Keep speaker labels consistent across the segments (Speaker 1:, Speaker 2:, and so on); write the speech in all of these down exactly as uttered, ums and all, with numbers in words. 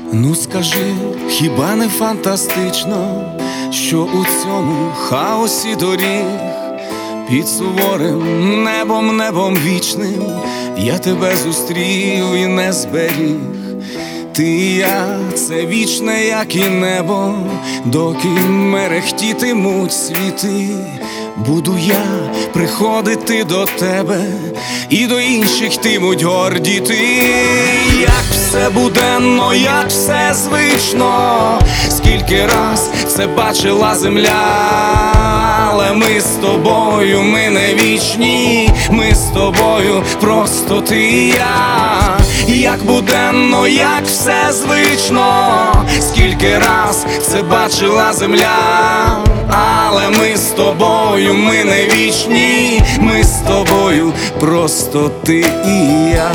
Speaker 1: Ну скажи, хіба не фантастично, що у цьому хаосі доріг під суворим небом, небом вічним я тебе зустрів і не зберіг. Ти і я – це вічне, як і небо, доки мерехтітимуть світи. Буду я приходити до тебе, і до інших йтимуть гордіти. Як все буденно, як все звично, скільки раз це бачила земля. Але ми з тобою, ми не вічні, ми з тобою просто ти і я. Як буденно, як все звично, скільки раз це бачила земля. Але ми з тобою, ми не вічні, ми з тобою просто ти і я.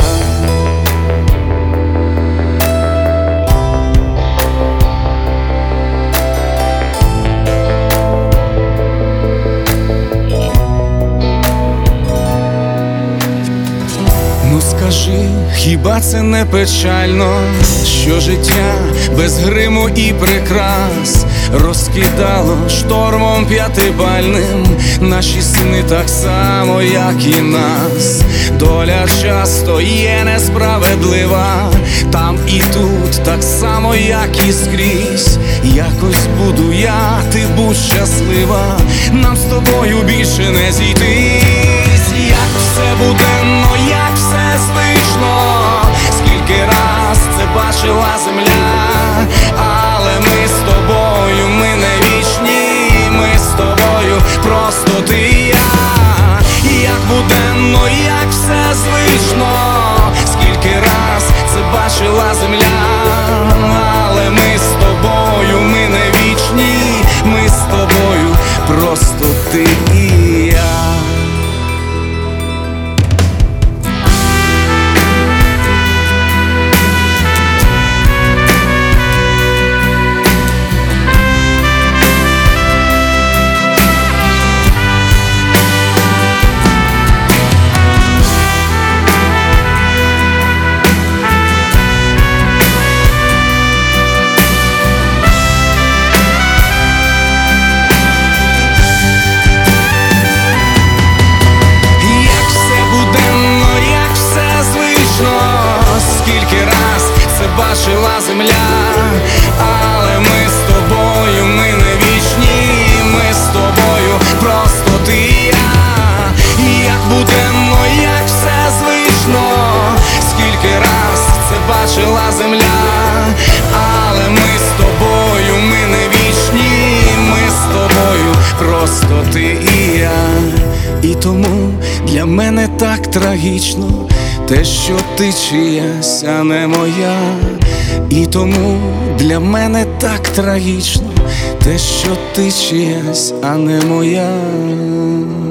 Speaker 1: Ну скажи, хіба це не печально, що життя без гриму і прикрас розкидало штормом п'ятибальним наші сни так само, як і нас. Доля часто є несправедлива, там і тут так само, як і скрізь. Якось буду я, ти будь щаслива, нам з тобою більше не зійтись. Як все буденно, як все звично, скільки раз це бачила земля. Але ми з тобою, ми не вічні, ми з тобою просто ти і я. Як буденно, як все звично, скільки раз це бачила земля. Але ми з тобою, ми не вічні, ми з тобою просто ти і я. Бачила земля, але ми з тобою, ми не вічні, ми з тобою просто ти і я. Як буденно, як все звично, скільки раз це бачила земля. Але ми з тобою, ми не вічні, ми з тобою просто ти і я. І тому для мене так трагічно те, що ти чиясь, а не моя. І тому для мене так трагічно те, що ти чиясь, а не моя.